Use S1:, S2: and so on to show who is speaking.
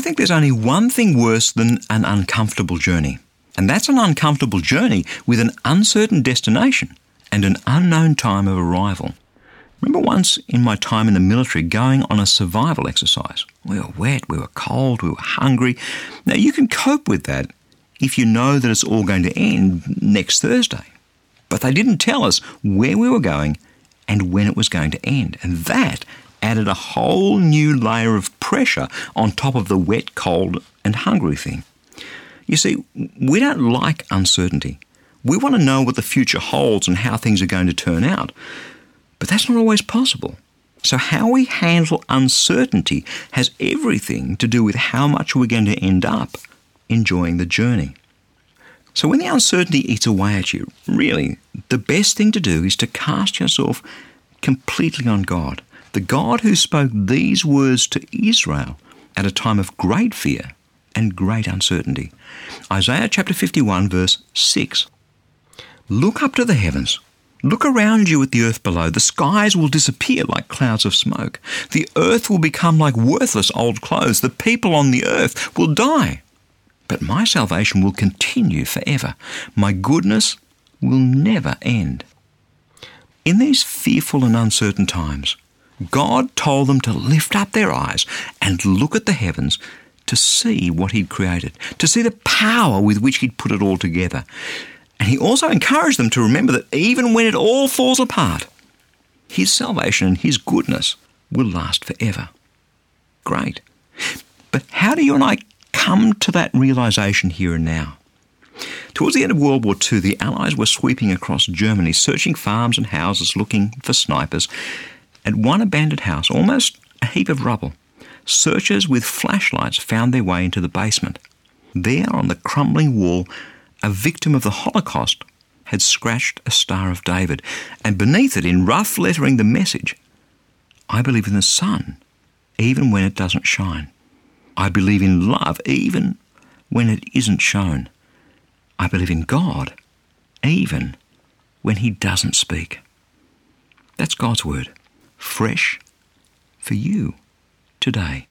S1: think there's only one thing worse than an uncomfortable journey, and that's an uncomfortable journey with an uncertain destination and an unknown time of arrival. Remember once in my time in the military going on a survival exercise. We were wet, we were cold, we were hungry. Now you can cope with that if you know that it's all going to end next Thursday. But they didn't tell us where we were going and when it was going to end. And that added a whole new layer of pressure on top of the wet, cold and hungry thing. You see, we don't like uncertainty. We want to know what the future holds and how things are going to turn out. But that's not always possible. So how we handle uncertainty has everything to do with how much we're going to end up enjoying the journey. So when the uncertainty eats away at you, really, the best thing to do is to cast yourself completely on God, the God who spoke these words to Israel at a time of great fear and great uncertainty. Isaiah chapter 51 verse 6. Look up to the heavens. Look around you at the earth below. The skies will disappear like clouds of smoke. The earth will become like worthless old clothes. The people on the earth will die. But my salvation will continue forever. My goodness will never end. In these fearful and uncertain times, God told them to lift up their eyes and look at the heavens to see what He'd created, to see the power with which He'd put it all together. And He also encouraged them to remember that even when it all falls apart, His salvation and His goodness will last forever. Great. But how do you and I come to that realisation here and now? Towards the end of World War II, the Allies were sweeping across Germany, searching farms and houses, looking for snipers. At one abandoned house, almost a heap of rubble, searchers with flashlights found their way into the basement. There, on the crumbling wall, a victim of the Holocaust had scratched a Star of David, and beneath it, in rough lettering, the message, I believe in the sun, even when it doesn't shine. I believe in love, even when it isn't shown. I believe in God, even when He doesn't speak. That's God's word, fresh for you today.